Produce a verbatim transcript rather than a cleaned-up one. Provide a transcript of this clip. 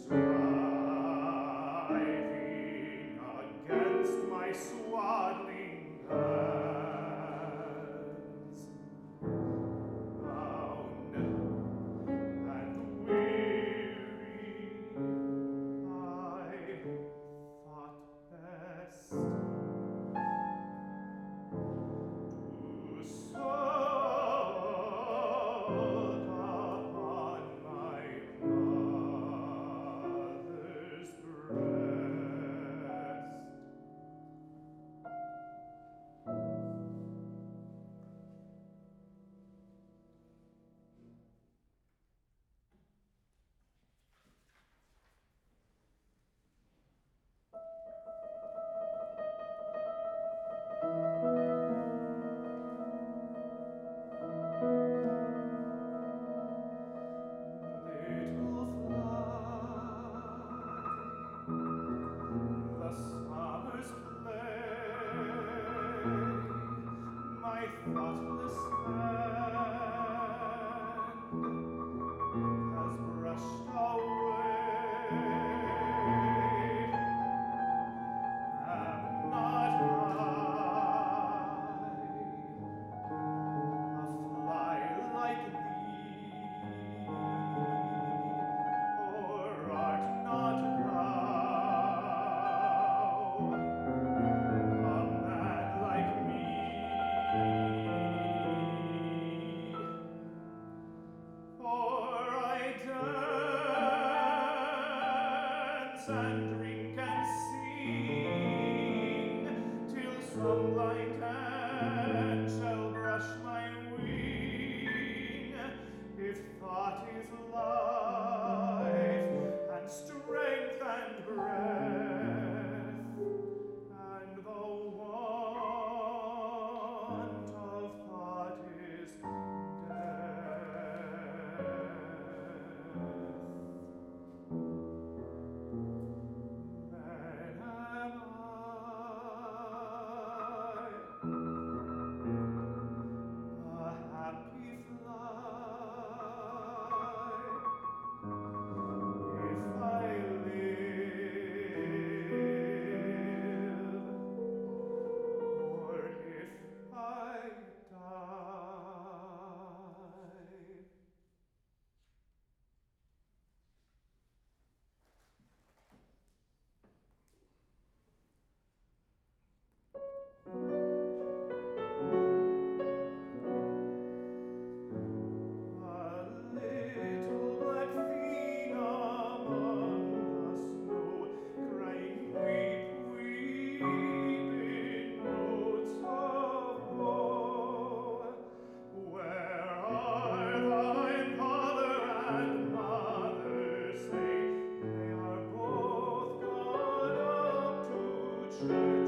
striving against my swaddling bands. Bound and weary, I thought best to sulk upon my mother's breast. Little fly, the summer's play, my thoughtless hand has brushed away. Am not I a fly like thee, or art not thou a man like me? For I dance and drink and sing till some blind hand shall brush my wing. If thought is life and strength and breath, and the want of thought is death, then am I a happy fly if I live, or if I die. A little black thing among the snow, crying weep, weep in notes of woe. Where are thy father and mother? Say, they are both gone up to church.